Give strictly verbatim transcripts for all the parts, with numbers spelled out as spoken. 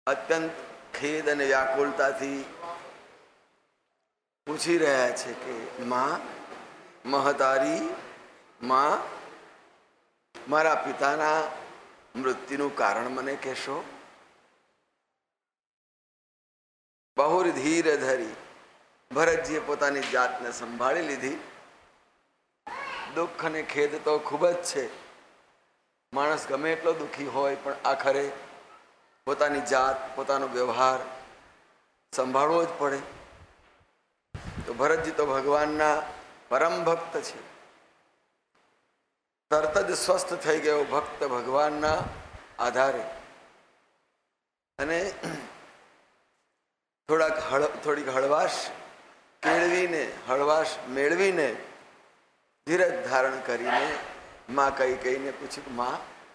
અત્યંત ખેદ અને વ્યાકુળતાથી પૂછી રહ્યા છે કે માં મહતારી, માં મારા પિતાના મૃત્યુનું કારણ મને કહેશો? બહુર ધીર ધરી ભરતજીએ પોતાની જાતને સંભાળી લીધી. દુઃખ અને ખેદ તો ખૂબ જ છે. માણસ ગમે એટલો દુઃખી હોય પણ આખરે પોતાની જાત, પોતાનો વ્યવહાર સંભાળવો જ પડે. તો ભરતજી તો ભગવાનના પરમ ભક્ત છે. તરત જ સ્વસ્થ થઈ ગયો ભક્ત ભગવાનના આધારે. અને થોડાક હળ થોડીક હળવાશ કેળવીને, હળવાશ મેળવીને ધીરજ ધારણ કરીને માં કઈ કહીને પૂછ્યું, માં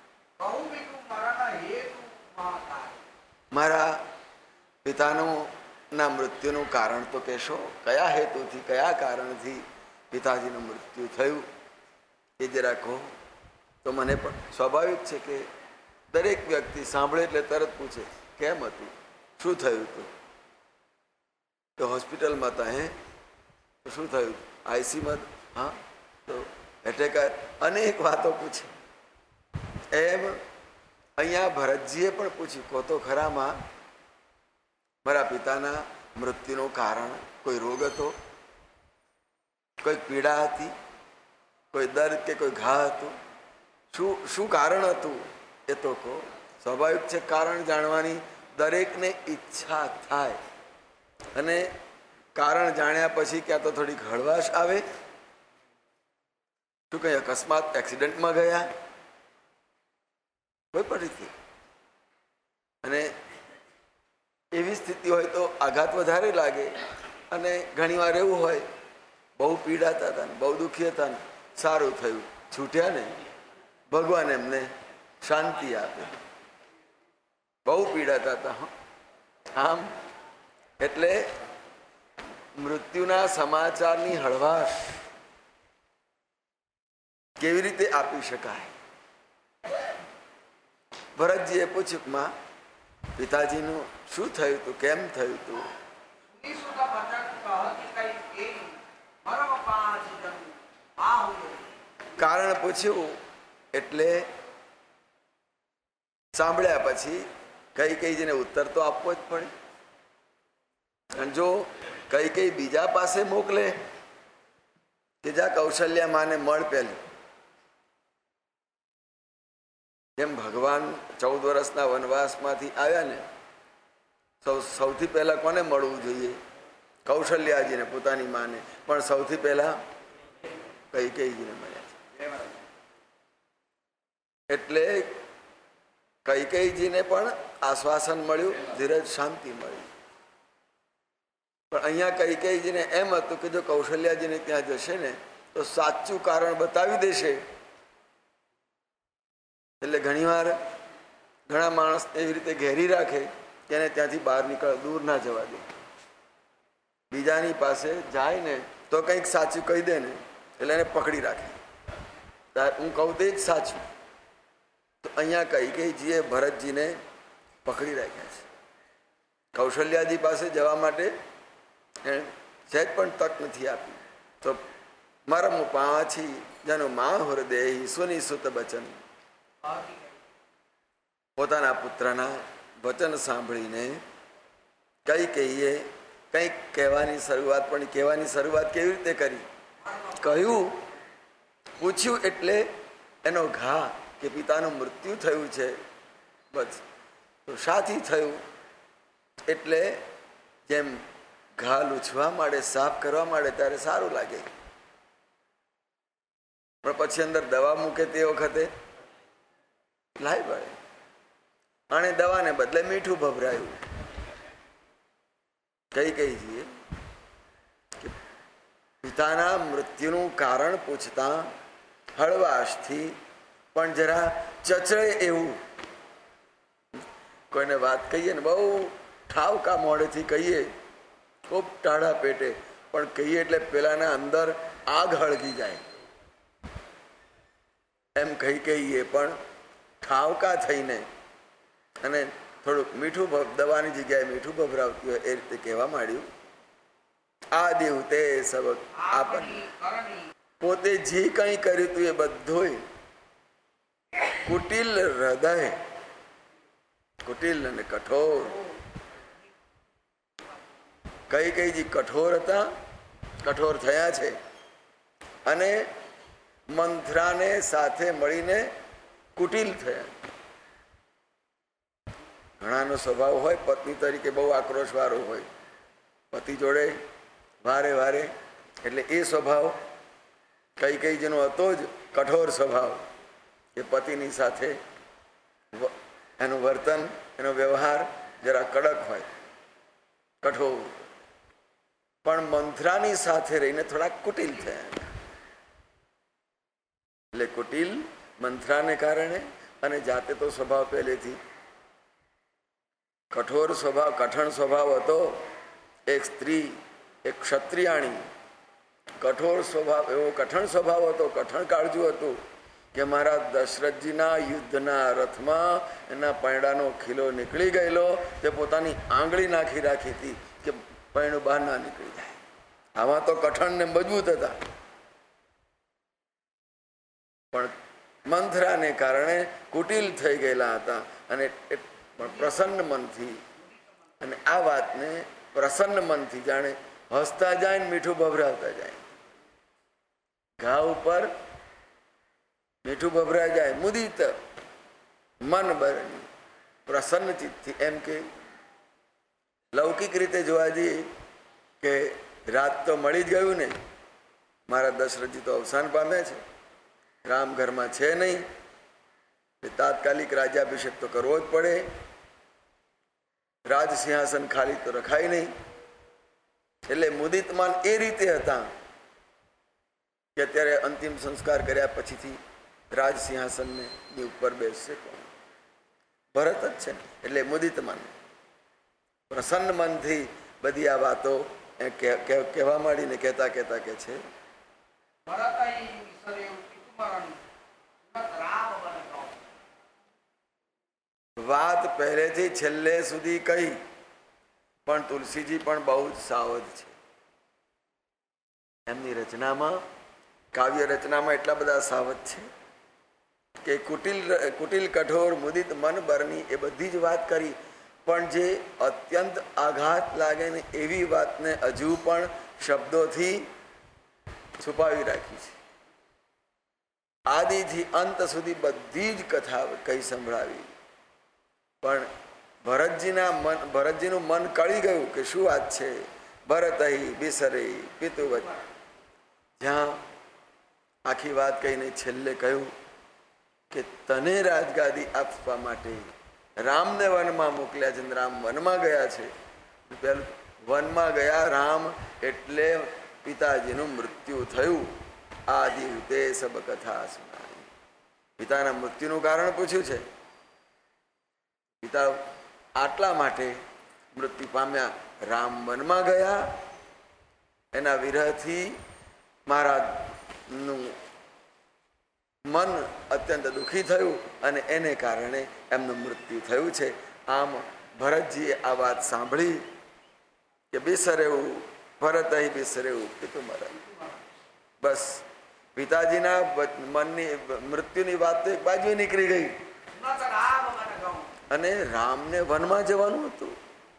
મારા પિતાનું ના મૃત્યુનું કારણ તો કહેશો? કયા હેતુથી, કયા કારણથી પિતાજીનું મૃત્યુ થયું એ જરા કહો. તો મને પણ સ્વાભાવિક છે કે દરેક વ્યક્તિ સાંભળે એટલે તરત પૂછે, કેમ હતું, શું થયું હતું? તો હોસ્પિટલમાં હતા, હે તો શું થયું? આઈસીમાં, હા તો એટેક, અનેક વાતો પૂછે. એમ અહીંયા ભરતજીએ પણ પૂછ્યું, કહો તો ખરામાં મારા પિતાના મૃત્યુનું કારણ કોઈ રોગ હતો, કોઈ પીડા હતી, કોઈ દર્દ કે કોઈ ઘા હતું? શું શું કારણ હતું એ તો કહો. સ્વાભાવિક છે, કારણ જાણવાની દરેકને ઈચ્છા થાય. અને કારણ જાણ્યા પછી ક્યાં તો થોડીક હળવાશ આવે. શું કઈ અકસ્માત એક્સિડન્ટમાં ગયા, કોઈ પણ રીતે, અને એવી સ્થિતિ હોય તો આઘાત વધારે લાગે. અને ઘણી વાર એવું હોય, બહુ પીડાતા હતા ને, બહુ દુઃખી હતા ને, સારું થયું, છૂટ્યા ને, ભગવાન એમને શાંતિ આપે. બહુ પીડાતા હતા. આમ એટલે મૃત્યુના સમાચારની હળવાશ કેવી રીતે આપી શકાય? ભરતજીએ પૂછ્યું, માં પિતાજીનું શું થયું હતું, કેમ થયું હતું? કારણ પૂછ્યું એટલે સાંભળ્યા પછી કઈ કઈ જઈને ઉત્તર તો આપવો જ પડે. અને જો કઈ કઈ બીજા પાસે મોકલે કે જા કૌશલ્યા માને મળ પેલી, જેમ ભગવાન ચૌદ વર્ષના વનવાસમાંથી આવ્યા ને, સૌ સૌથી પહેલા કોને મળવું જોઈએ? કૌશલ્યાજીને, પોતાની માને. પણ સૌથી પહેલા કઈ કઈજીને મળ્યા છે. એટલે કઈ કઈજીને પણ આશ્વાસન મળ્યું, ધીરજ, શાંતિ મળી. પણ અહીંયા કઈ કઈજીને એમ હતું કે જો કૌશલ્યાજીને ત્યાં જશે ને તો સાચું કારણ બતાવી દેશે. એટલે ઘણીવાર ઘણા માણસ એવી રીતે ઘેરી રાખે કે એને ત્યાંથી બહાર નીકળ, દૂર ના જવા દે. બીજાની પાસે જાય ને તો કંઈક સાચું કહી દે ને એટલે એને પકડી રાખે. હું કહું તે જ સાચું. તો અહીંયા કઈ કઈજીએ ભરતજીને પકડી રાખ્યા છે. કૌશલ્યાજી પાસે જવા માટે સહેજ પણ તક નથી આપી. તો મરમ પાછી જનો મા હૃદય સુની સુત બચન, પોતાના પુત્રના વચન સાંભળીને કઈ કહીએ કંઈક કહેવાની શરૂઆત. પણ કહેવાની શરૂઆત કેવી રીતે કરી? કહ્યું, પૂછ્યું એટલે એનો ઘા કે પિતાનું મૃત્યુ થયું છે, બસ. તો શાથી થયું? એટલે જેમ ઘા લૂછવા માંડે, સાફ કરવા માંડે ત્યારે સારું લાગે, પણ પછી અંદર દવા મૂકે તે વખતે લાઈ પડે. અને દવાને બદલે મીઠું ભભરાયું. કઈ કઈ જઈએ કે પિતાના મૃત્યુનું કારણ પૂછતા હળવાશથી પણ જરા ચચળે એવું, કોઈને વાત કહીએ ને બહુ ઠાવકા મોઢેથી કહીએ, ખૂબ ટાઢા પેટે, પણ કહીએ એટલે પેલાના અંદર આગ હળગી જાય. એમ કઈ કહીએ પણ ઠાવકા થઈને અને થોડુંક મીઠું દવાની જગ્યાએ મીઠું ભભરાવતી હોય એ રીતે કહેવા માંડ્યું. આ દેવ તે સબક આપણને પોતે જે કંઈ કર્યું હતું એ બધું કુટિલ હૃદય, કુટિલ અને કઠોર. કઈ કઈ જે કઠોર હતા, કઠોર થયા છે, અને મંથરાને સાથે મળીને કુટિલ થયા. ઘણાનો સ્વભાવ હોય પત્ની તરીકે બહુ આક્રોશ વાળો હોય, પતિ જોડે વારે વારે, એટલે એ સ્વભાવ કઈ કઈ જેનો હતો જ કઠોર સ્વભાવ, એ પતિની સાથે એનું વર્તન, એનો વ્યવહાર જરા કડક હોય, કઠોર. પણ મંથરાની સાથે રહીને થોડા કુટિલ થયા. એટલે કુટિલ મંથરાને કારણે, અને જાતે તો સ્વભાવ પહેલેથી કઠોર સ્વભાવ, કઠણ સ્વભાવ હતો. એક સ્ત્રી, એક ક્ષત્રિયાણી, કઠોર સ્વભાવ, એવો કઠણ સ્વભાવ હતો, કઠણ કાળજું હતું કે મારા દશરથજીના યુદ્ધના રથમાં એના પૈડાનો ખીલો નીકળી ગયેલો, તે પોતાની આંગળી નાખી રાખી હતી કે પૈણું બહાર ના નીકળી જાય. આમાં તો કઠણ ને મજબૂત હતા, પણ મંથરાને કારણે કુટિલ થઈ ગયેલા હતા. અને પણ પ્રસન્ન મનથી, અને આ વાતને પ્રસન્ન મનથી જાણે હસતા જાય ને મીઠું ભભરાવતા જાય. ઘા ઉપર મીઠું ભભરા જાય, મુદિત મન બરણી, પ્રસન્ન ચિત્તથી. એમ કે લૌકિક રીતે જોવા જઈએ કે રાત તો મળી જ ગયું ને, મારા દશરથજી તો અવસાન પામ્યા છે, રામ ઘરમાં છે નહીં, તાત્કાલિક રાજ્યાભિષેક તો કરવો જ પડે, રાજ સિંહાસન ખાલી તો રખાય નહીં. એટલે મુદિતમાન એ રીતે હતા કે અત્યારે અંતિમ સંસ્કાર કર્યા પછીથી રાજ સિંહાસન ની ઉપર બેસશે કોણ? ભરત જ છે. એટલે મુદિતમાન પ્રસન્ન મનથી બધી આ વાતો કહેવા માંડીને કહેતા કહેતા કે છે વાત પહેલેથી છેલ્લે સુધી કહી, પણ તુલસીજી પણ બહુ જ સાવધ છે. એમની રચનામાં, કાવ્ય રચનામાં એટલા બધા સાવધ છે કે કુટિલ કુટિલ કઠોર મુદિત મન બરની એ બધી જ વાત કરી, પણ જે અત્યંત આઘાત લાગે ને એવી વાતને હજુ પણ શબ્દોથી છુપાવી રાખી છે. આદિથી અંત સુધી બધી જ કથા કઈ સંભળાવી, પણ ભરતજીના મન, ભરતજીનું મન કળી ગયું કે શું વાત છે. ભરત અહીં બિસરે પિતુવત, જ્યાં આખી વાત કહીને છેલ્લે કહ્યું કે તને રાજગાદી આપવા માટે રામને વનમાં મોકલ્યા છે. રામ વનમાં ગયા છે. પેલું વનમાં ગયા રામ એટલે પિતાજીનું મૃત્યુ થયું. આ દિવસે સબ કથા સુનાઈ. પિતાના મૃત્યુનું કારણ પૂછ્યું છે. પિતા આટલા માટે મૃત્યુ પામ્યા. રામ વનમાં ગયા, એના વિરહથી મહારાજનું મન અત્યંત દુઃખી થયું અને એને કારણે એમનું મૃત્યુ થયું છે. આમ ભરતજીએ આ વાત સાંભળી કે બિસરેવું ભરત અહીં બિસરેવું પિતુ મરણ. બસ પિતાજીના મનની મૃત્યુની વાત તો એક બાજુ નીકળી ગઈ, અને રામને વનમાં જવાનું હતું.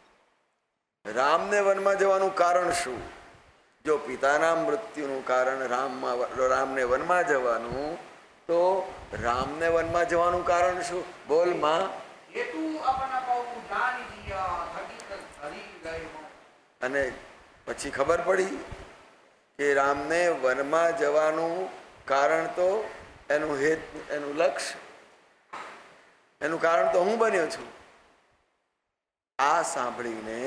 રામને વનમાં જવાનું કારણ શું? જો પિતાના મૃત્યુનું કારણ રામમાં રામને વનમાં જવાનું, તો રામને વનમાં જવાનું કારણ શું? બોલ માં. અને પછી ખબર પડી કે રામને વનમાં જવાનું કારણ તો એનું હેતુ, એનું લક્ષ્ય, એનું કારણ તો હું બન્યો છું. આ સાંભળીને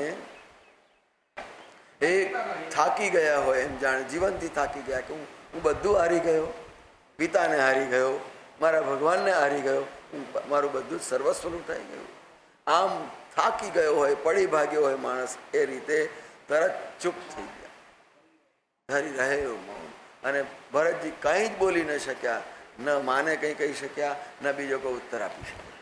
એ થાકી ગયા હોય એમ, જાણે જીવનથી થાકી ગયા કે હું હું બધું હારી ગયો, પિતાને હારી ગયો, મારા ભગવાનને હારી ગયો, હું મારું બધું જ સર્વસ્વ લૂંટાઈ ગયું. આમ થાકી ગયો હોય, પડી ભાગ્યો હોય માણસ, એ રીતે તરત ચૂપ થઈ ગયા, ધરી રહ્યો મૌન. અને ભરતજી કંઈ જ બોલી ન શક્યા, ન માને કંઈ કહી શક્યા, ન બીજો કોઈ ઉત્તર આપી શક્યા.